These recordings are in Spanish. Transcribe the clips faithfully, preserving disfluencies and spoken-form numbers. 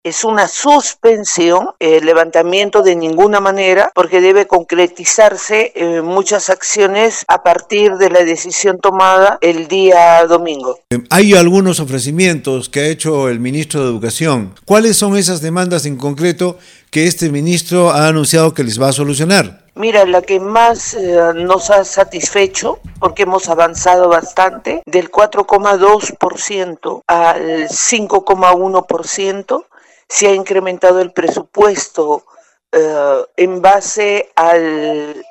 es una suspensión, el levantamiento de ninguna manera, porque debe concretizarse eh, muchas acciones a partir de la decisión tomada el día domingo. Hay algunos ofrecimientos que ha hecho el ministro de Educación. ¿Cuáles son esas demandas en concreto que este ministro ha anunciado que les va a solucionar? Mira, la que más eh, nos ha satisfecho, porque hemos avanzado bastante, del cuatro coma dos por ciento al cinco coma uno por ciento, se ha incrementado el presupuesto eh, en base al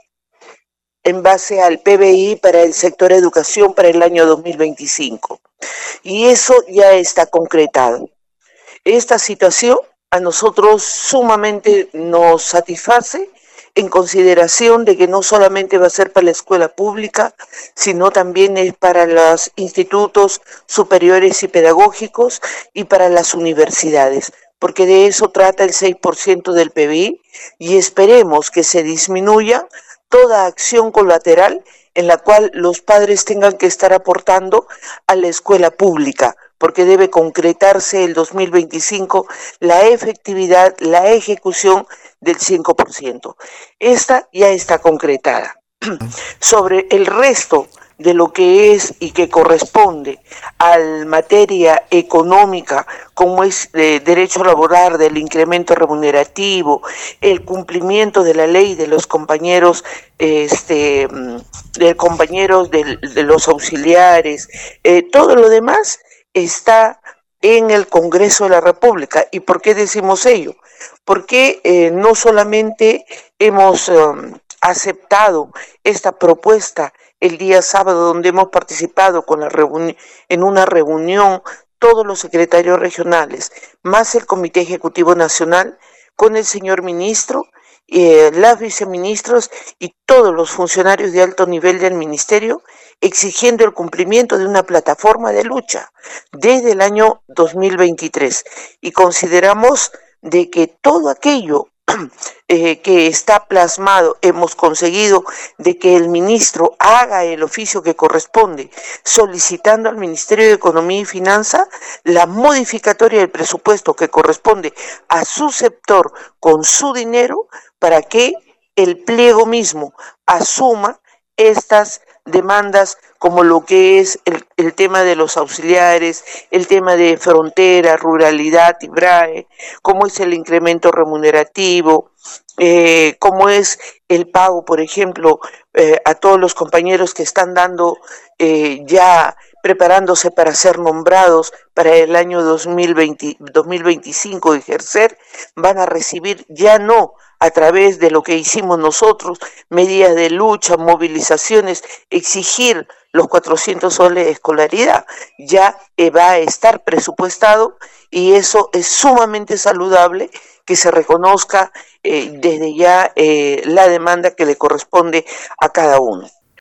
en base al P B I para el sector educación para el año dos mil veinticinco. Y eso ya está concretado. Esta situación a nosotros sumamente nos satisface, en consideración de que no solamente va a ser para la escuela pública, sino también es para los institutos superiores y pedagógicos y para las universidades, porque de eso trata el seis por ciento del P B I y esperemos que se disminuya toda acción colateral en la cual los padres tengan que estar aportando a la escuela pública, porque debe concretarse el dos mil veinticinco la efectividad, la ejecución del cinco por ciento. Esta ya está concretada. Sobre el resto de lo que es y que corresponde a la materia económica, como es de derecho laboral, del incremento remunerativo, el cumplimiento de la ley de los compañeros, este, de compañeros de, de los auxiliares, eh, todo lo demás está en el Congreso de la República. ¿Y por qué decimos ello? Porque eh, no solamente hemos um, aceptado esta propuesta el día sábado, donde hemos participado con la reuni- en una reunión todos los secretarios regionales, más el Comité Ejecutivo Nacional, con el señor ministro, eh, las viceministros y todos los funcionarios de alto nivel del ministerio, exigiendo el cumplimiento de una plataforma de lucha desde el año dos mil veintitrés. Y consideramos de que todo aquello eh, que está plasmado, hemos conseguido de que el ministro haga el oficio que corresponde, solicitando al Ministerio de Economía y Finanza la modificatoria del presupuesto que corresponde a su sector con su dinero, para que el pliego mismo asuma estas demandas, como lo que es el, el tema de los auxiliares, el tema de frontera, ruralidad y B R A E, como es el incremento remunerativo, eh, como es el pago, por ejemplo, eh, a todos los compañeros que están dando eh, ya preparándose para ser nombrados para el año dos mil veinte, dos mil veinticinco ejercer, van a recibir ya no a través de lo que hicimos nosotros, medidas de lucha, movilizaciones, exigir los cuatrocientos soles de escolaridad, ya va a estar presupuestado y eso es sumamente saludable que se reconozca eh, desde ya eh, la demanda que le corresponde a cada uno.